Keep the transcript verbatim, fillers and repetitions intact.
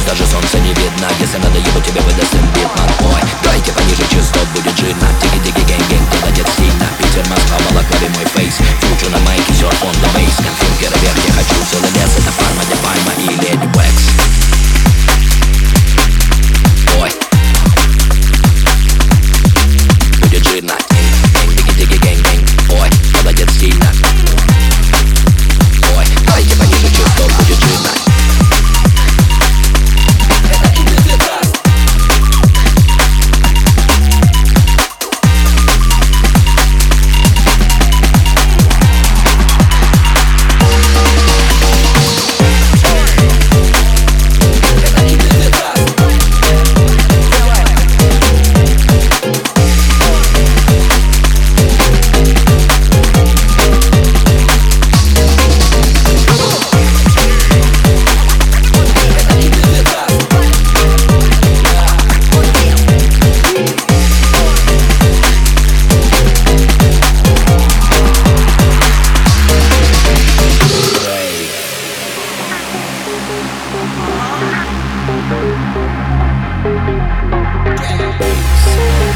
даже солнца не видно. Если надо, ебу тебе выдаст имбитман. Ой, дайте пониже частот, будет жирно. Тики-тики, гэнг-гэнг, молодец сильно. Питер, Москва, Балаклаве, мой фейс. Фьючер на майке, серф он the bass. Конфинкер вверх, я хочу целый лес. Это Парма, де Пальма и Леди Уэкс. Ой, будет жирно. Тики-тики, гэнг-гэнг, ой, молодец сильно. Ой, дайте пониже частот, будет жирно. Bass.